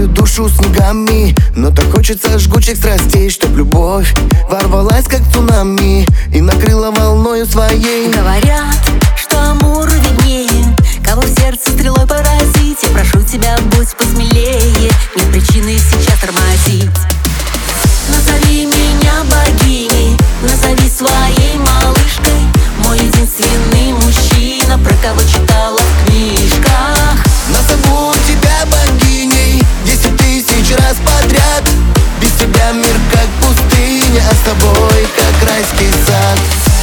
мою душу снегами, но так хочется жгучих страстей, чтоб любовь ворвалась как цунами и накрыла волною своей. Говорят, что Амур виднее, кого в сердце стрелой поразить. Я прошу тебя, будь посмелее, нет причины сейчас тормозить. Назови меня богиней, назови своей малышкой, мой единственный мужчина, про кого читала в книжках. Назову тебя богиней 10 тысяч раз подряд. Без тебя мир как пустыня, а с тобой как райский сад.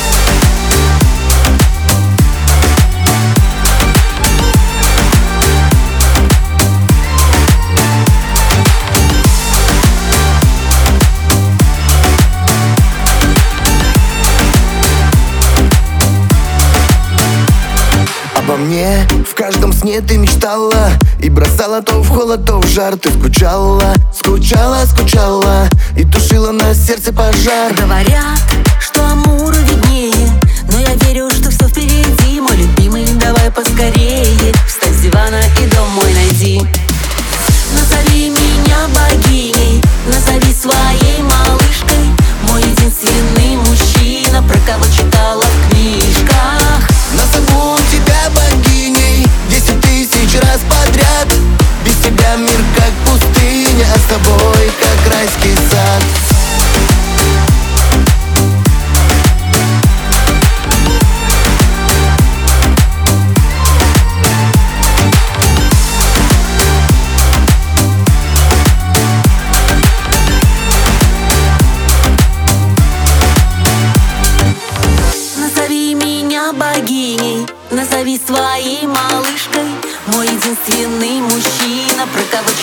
Обо мне в каждом сне ты мечтала и бросала то в холод, то в жар. Ты скучала, скучала, скучала и тушила на сердце пожар. Говорят, что Амур виднее, но я верю, что все впереди. Мой любимый, давай поскорее, встань с дивана и дом мой найди. Назови меня богиней, назови своей малышкой, мой единственный мужчина, про кого читала в книжках. Назову тебя богиней 10 тысяч раз подряд. Без тебя мир как пустыня, а с тобой как райский сад. Назови меня богиней, назови своей малышкой, мой единственный мужчина, про кого